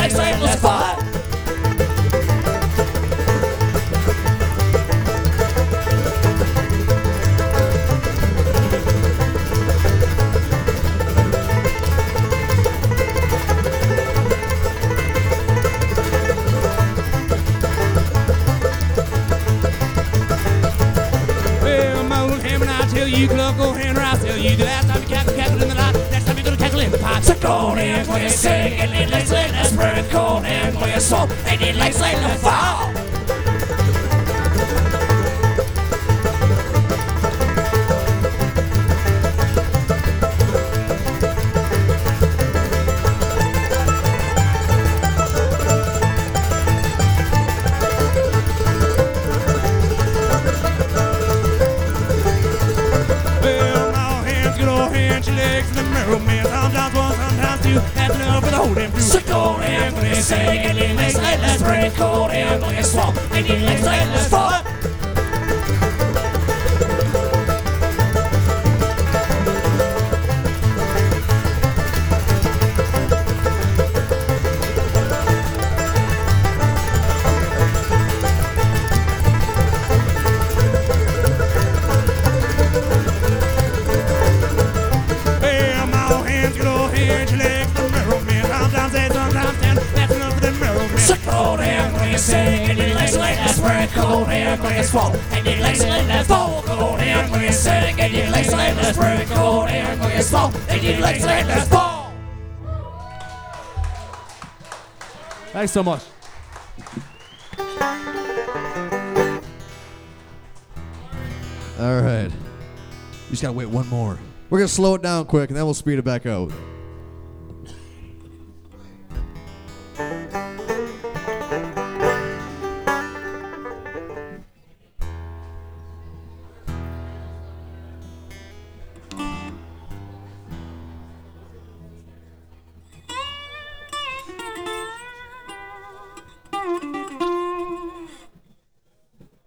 legs like let's fight. You club, go hand right, tell you the last time you cackle in the night, next time you're gonna cackle in the pipe. So go in when you sing, and it legs like let's burn. Go in when you smoke, and it legs like let's fall. So go in when you sing, and it legs like let's burn. Go in when you smoke, and it legs like let's fall. Sing and your legs like that spread cold and when it's fall and your legs like that fall cold and when you sing and your legs like that spread cold and when it's fall and your legs like that fall. Thanks so much. All right. You just gotta wait one more. We're gonna slow it down quick and then we'll speed it back out.